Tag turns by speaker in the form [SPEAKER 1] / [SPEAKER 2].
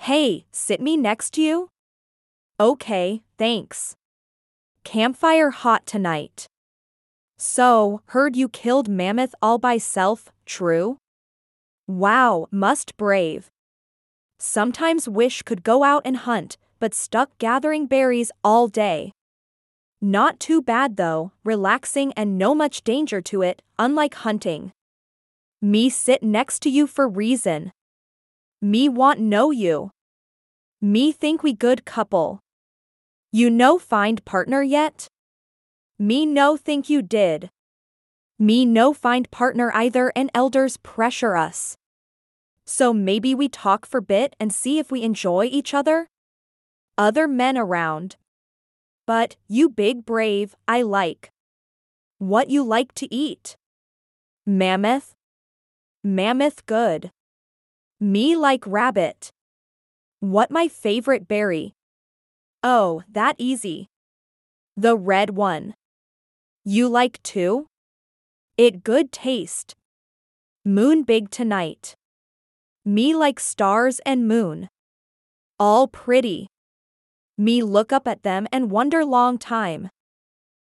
[SPEAKER 1] Hey, sit me next to you? Okay, thanks. Campfire hot tonight. So, heard you killed mammoth all by self, true? Wow, must brave. Sometimes wish could go out and hunt, but stuck gathering berries all day. Not too bad though, relaxing and no much danger to it, unlike hunting. Me sit next to you for reason. Me want know you. Me think we good couple. You no find partner yet? Me no think you did. Me no find partner either and elders pressure us. So maybe we talk for bit and see if we enjoy each other? Other men around. But, you big brave, I like. What you like to eat? Mammoth? Mammoth good. Me like rabbit. What my favorite berry? Oh, that easy. The red one. You like too? It good taste. Moon big tonight. Me like stars and moon. All pretty. Me look up at them and wonder long time.